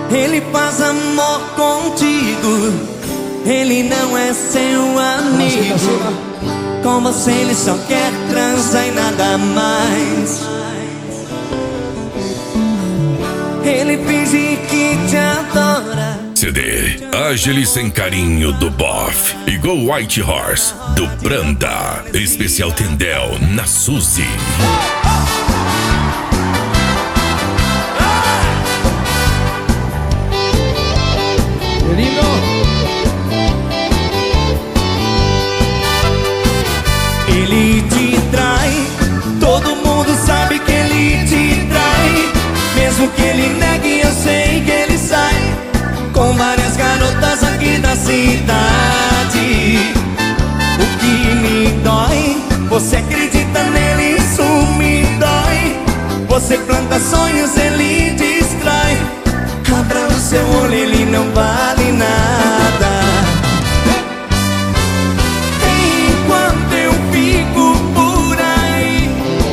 Ele faz amor contigo, ele não é seu amigo. Com você ele só quer transar e nada mais. Ele finge que te adora. CD Ágil e Sem Carinho do Boff e Go White Horse do Branda. Especial Tendel na Suzy. Ele te trai, todo mundo sabe que ele te trai. Mesmo que ele negue, eu sei que ele sai com várias garotas aqui da cidade. O que me dói, você acredita nele, isso me dói. Você planta sonhos, ele destrói. Abra o seu olho, ele não vale nada. Enquanto eu fico por aí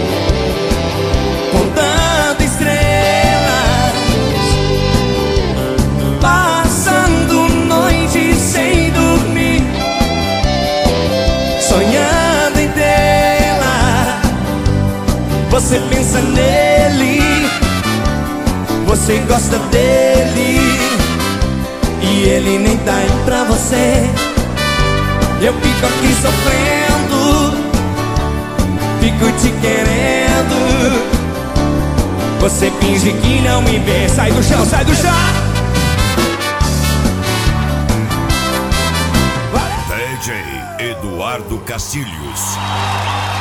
contando estrelas, passando noites sem dormir, sonhando em tê-la. Você pensa nele, você gosta dele, e ele nem tá aí pra você. Eu fico aqui sofrendo, fico te querendo. Você finge que não me vê. Sai do chão, sai do chão. DJ Eduardo Castilhos.